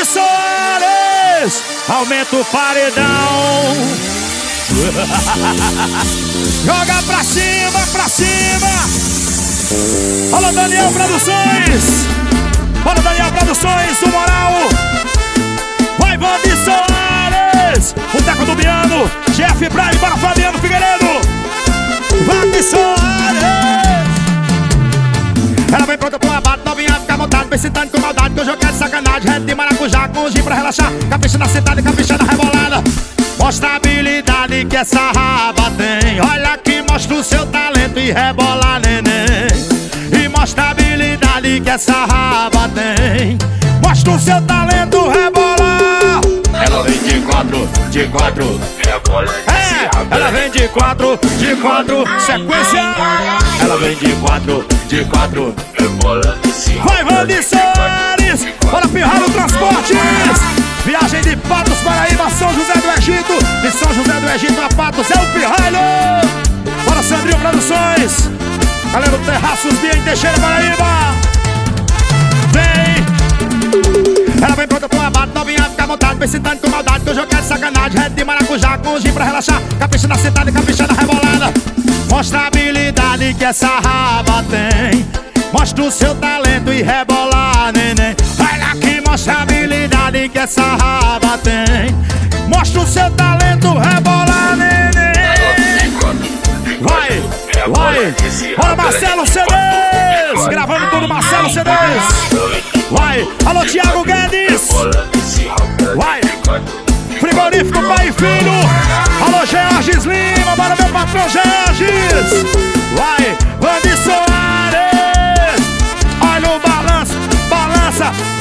Vande Soares, aumenta o paredão. Joga pra cima, pra cima. Alô, Daniel Produções. Alô, Daniel Produções, o moral. Vai, Vande Soares. O Teco do Biano, Jeff Brian para Fabiano Figueiredo. Vande Soares. Ela vem pronta pro abate, novinha fica à vontade, pensando com maldade, que o jogo é de sacanagem. Red de maracujá com gin pra relaxar, capricha na sentada, capricha na rebolada. Mostra a habilidade que essa raba tem. Olha que mostra o seu talento e rebola, neném. E mostra a habilidade que essa raba tem. Mostra o seu talento, rebola. Ela vem de quatro, rebola. Ela vem de quatro, sequência. Ela vem de quatro, rebola. Vai, Vande Soares. Bora Pirralho Transportes. Viagem de Patos, Paraíba, São José do Egito. De São José do Egito a Patos é o Pirralho. Bora Sandrinho Produções. Galera do Terraços, Bia em Teixeira, Paraíba. Vem. Ela vem pronta pro abate, novinha fica à vontade, pensando com maldade, que o jogo é de sacanagem. Red de maracujá com gin pra relaxar, capricha na sentada e capricha na rebolada. Mostra a habilidade que essa raba tem. Mostra o seu talento e rebola, neném. Olha aqui, mostra a habilidade que essa raba tem. Mostra o seu talento, rebola, neném. Vai, vai. Bora Marcelo CDs. Gravando tudo Marcelo CDs. Vai, alô Thiago Guedes. Vai, Frigorífico Pai e Filho. Alô Georges Lima, bora meu patrão Georges. Vai, Vande Soares. Olha o balanço, balança,